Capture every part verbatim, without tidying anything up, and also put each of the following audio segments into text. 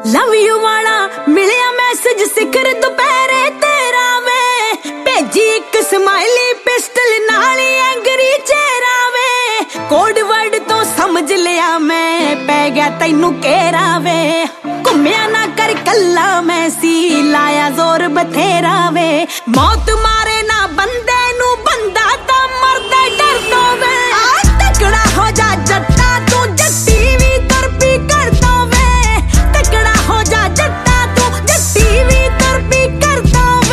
Love you ਵਾਲਾ ਮਿਲਿਆ message ਸਿਖਰ ਦੁਪਹਿਰੇ ਤੇਰਾ ਵੇ, ਭੇਜੀ ਇੱਕ ਸਮਾਈਲੀ ਪਿਸਟਲ ਨਾਲ ਐਂਗਰੀ ਚਿਹਰਾ ਵੇ, ਕੋਡ ਵਰਡ ਤੋਂ ਸਮਝ ਲਿਆ ਮੈਂ ਪੈ ਗਿਆ ਤੈਨੂੰ ਘੇਰਾ ਵੇ, ਘੁੰਮਿਆ ਨਾ ਕਰ ਕੱਲਾ ਮੈਂ ਸੀ ਲਾਇਆ ਜ਼ੋਰ ਬਥੇਰਾ ਵੇ, ਮੌਤ ਮਾਰੇ ਨਾ ਬੰਦੇ ਨੂੰ ਬੰਦਾ ਤਾਂ ਮਰਦਾ ਡਰ ਤੋਂ ਵੇ, ਆ ਤਕੜਾ ਹੋ ਜਾ ਜੱਟਾ ਤੂੰ ਜੱਟੀ ਵੀ ਤਰਪੀ ਕਰਦਾ ਵੇ, ਤਕੜਾ ਹੋ ਜਾ ਜੱਟਾ ਤੂੰ ਜੱਟੀ ਵੀ ਤਰਪੀ ਕਰਦਾ ਵੇ।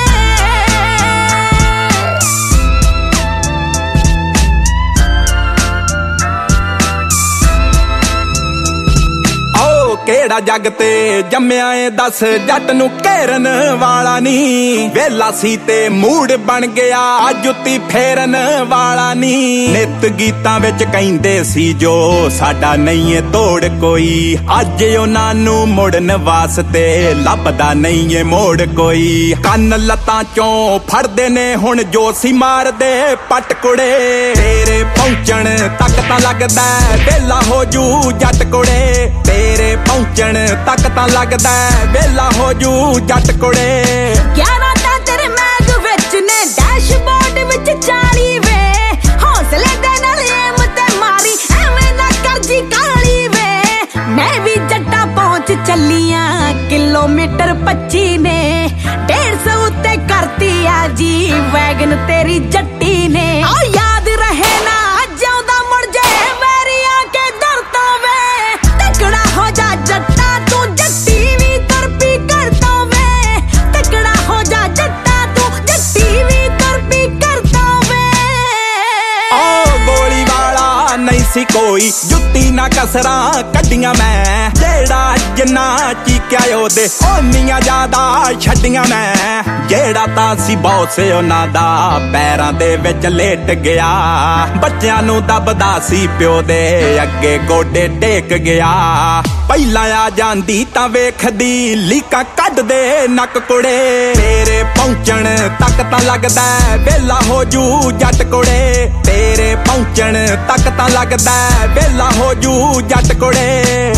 ਕਿਹੜਾ ਜੱਗ ਤੇ ਜੰਮਿਆ ਏ ਦੱਸ ਜੱਟ ਨੂੰ ਘੇਰਨ ਵਾਲਾ ਨੀ, ਵੇਲਾ ਸੀ ਤੇ ਮੂਡ ਬਣ ਗਿਆ ਜੁੱਤੀ ਫੇਰਨ ਵਾਲਾ ਨੀ, ਨਿਤ ਗੀਤਾਂ ਵਿੱਚ ਕਹਿੰਦੇ ਸੀ ਜੋ ਸਾਡਾ ਨਹੀਂ ਏ ਤੋੜ ਕੋਈ, ਅੱਜ ਉਹਨਾਂ ਨੂੰ ਮੁੜਨ ਵਾਸਤੇ ਲੱਭਦਾ ਨਹੀਂ ਏ ਮੋੜ ਕੋਈ, ਕੰਨ ਲੱਤਾਂ ਚੋਂ ਫੜਦੇ ਨੇ ਹੁਣ ਜੋ ਸੀ ਮਾਰਦੇ ਪੱਟ ਕੁੜੇ, ਤੇਰੇ ਪਹੁੰਚਣ ਤੱਕ ਤਾਂ ਲੱਗਦਾ ਵੇਲਾ ਹੋ ਜੂ ਜੱਟ ਕੁੜੇ, ਤੇਰੇ ਪਹੁੰਚਣ ਤੱਕ ਤਾਂ ਲੱਗਦਾ ਵੇਲਾ ਹੋ ਜੂ ਜੱਟ ਕੁੜੇ। ਗਿਆਰਾਂ ਤਾਂ ਤੇਰੇ ਮੈਗ ਵਿੱਚ ਨੇ ਡੈਸ਼ਬੋਰਡ ਵਿੱਚ ਚਾਲੀ ਵੇ, ਹੌਸਲੇ ਦੇ ਨਾਲ ਏਮ ਤੇ ਮਾਰੀ ਐਵੇਂ ਨਾ ਕਰਜੀ ਕਾਲੀ ਵੇ, ਮੈਂ ਵੀ ਜੱਟਾਂ ਪਹੁੰਚ ਚੱਲੀਆਂ ਕਿਲੋਮੀਟਰ ਪੱਚੀ ਨੇ, ਡੇਢ ਸੌ ਉੱਤੇ ਕਰਤੀ ਆ ਜੀ ਵੈਗਨ ਤੇਰੀ ਜੱਟੀ ਨੇ, ਆ ਯਾਦ ਰਹੇ ਨਾ ਜਿਉਂਦਾ ਮੁੜ ਜੇ ਵੈਰੀਆਂ ਕੇ ਦਰ ਤੋਂ ਵੇ, ਤਕੜਾ ਹੋ ਜਾ ਜੱਟਾ ਤੂੰ ਜੱਟੀ ਵੀ ਤਰਪੀ ਕਰਦਾ ਵੇ, ਤਕੜਾ ਹੋ ਜਾ ਜੱਟਾ ਤੂੰ ਜੱਟੀ ਵੀ ਤਰਪੀ ਕਰਦਾ ਵੇ। ਓ ਗੋਲੀ ਵਾਲਾ ਨਹੀਂ ਸੀ ਕੋਈ ਜੁੱਤੀ ਨਾ ਕਸਰਾਂ ਕੱਢੀਆਂ ਮੈਂ, ਜਿਹੜਾ ਜਿੰਨਾ ਚੀਕਿਆ ਉਹਦੇ ਓਨੀਆਂ ਜ਼ਿਆਦਾ ਛੱਡੀਆਂ ਮੈਂ, ਜਿਹੜਾ ਤਾਂ ਸੀ ਬੌਸ ਉਹਨਾਂ ਦਾ ਪੈਰਾਂ ਦੇ ਵਿੱਚ ਲੇਟ ਗਿਆ, ਬੱਚਿਆਂ ਨੂੰ ਦੱਬਦਾ ਸੀ ਪਿਓ ਦੇ ਅੱਗੇ ਗੋਡੇ ਟੇਕ ਗਿਆ, ਪਹਿਲਾਂ ਆ ਜਾਂਦੀ ਤਾਂ ਵੇਖਦੀ ਲੀਕਾਂ ਕੱਢਦੇ ਨੱਕ ਕੁੜੇ, ਤੇਰੇ ਪਹੁੰਚਣ ਤੱਕ ਤਾਂ ਲੱਗਦਾ ਵੇਲਾ ਹੋ ਜੂ ਜੱਟ ਕੁੜੇ, ਤੇਰੇ ਪਹੁੰਚਣ ਤੱਕ ਤਾਂ ਲੱਗਦਾ ਵੇਲਾ ਹੋ ਜੂ ਜੱਟ ਕੁੜੇ।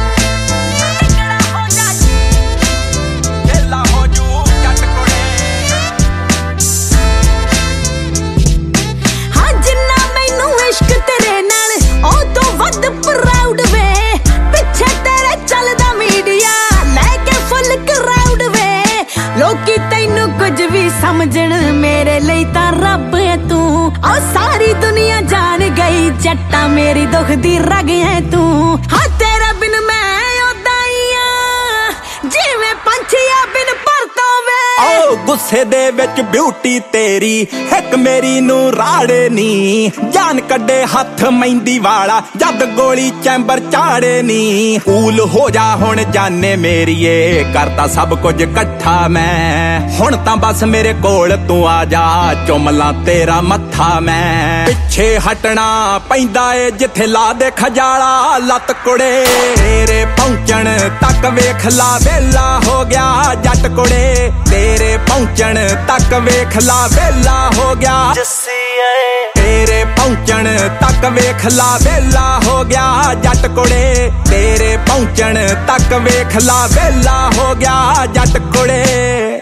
ਲੋਕੀ ਤੈਨੂੰ ਕੁਝ ਵੀ ਸਮਝਣ ਮੇਰੇ ਲਈ ਤਾਂ ਰੱਬ ਹੈ ਤੂੰ, ਆ ਸਾਰੀ ਦੁਨੀਆ ਜਾਣ ਗਈ ਜੱਟਾ ਮੇਰੀ ਦੁੱਖ ਦੀ ਰਗ ਹੈ ਤੂੰ, ਹਾਂ ਤੇਰੇ ਬਿਨ ਮੈਂ ਉਦਾਂ ਹੀ ਆ ਜਿਵੇਂ ਪੰਛੀਆਂ ਬਿਨ ਪਰਤੋਂ ਵੇ, ਓ ਗੁੱਸੇ ਦੇ ਵਿੱਚ ਬਿਊਟੀ ਤੇਰੀ ਇੱਕ ਮੇਰੀ ਨੂੰ ਰਾੜੇ ਨੀ, ਜਾਨ ਕੱਢੇ ਹੱਥ ਮਹਿੰਦੀ ਵਾਲਾ ਜਦ ਗੋਲੀ ਚੈਂਬਰ ਚਾੜੇ ਨੀ, ਕੂਲ ਹੋ ਜਾ ਹੁਣ ਜਾਨੇ ਮੇਰੀਏ ਕਰਤਾ ਸਭ ਕੁਝ ਇਕੱਠਾ ਮੈਂ, ਹੁਣ ਤਾਂ ਬਸ ਮੇਰੇ ਕੋਲ ਤੂੰ ਆ ਜਾ ਚੁੰਮਲਾਂ ਤੇਰਾ ਮੱਥਾ ਮੈਂ, ਪਿੱਛੇ ਹਟਣਾ ਪੈਂਦਾ ਏ ਜਿੱਥੇ ਲਾ ਦੇ ਖਜਾਲਾ ਲੱਤ ਕੁੜੇ, ਤੇਰੇ ਪਹੁੰਚਣ ਤੱਕ ਵੇਖ ਲਾ ਵੇਲਾ ਹੋ ਗਿਆ ਜੱਟ ਕੁੜੇ, ਤੇਰੇ ਪਹੁੰਚਣ ਤੱਕ ਵੇਖ ਲਾ ਵੇਲਾ ਹੋ ਗਿਆ ਜੱਸੀਏ, ਤੇਰੇ ਪਹੁੰਚਣ ਤੱਕ ਵੇਖ ਲਾ ਵੇਲਾ ਹੋ ਗਿਆ ਜੱਟ ਕੁੜੇ, ਤੇਰੇ ਪਹੁੰਚਣ ਤੱਕ ਵੇਖ ਲਾ ਵੇਲਾ ਹੋ ਗਿਆ ਜੱਟ ਕੁੜੇ।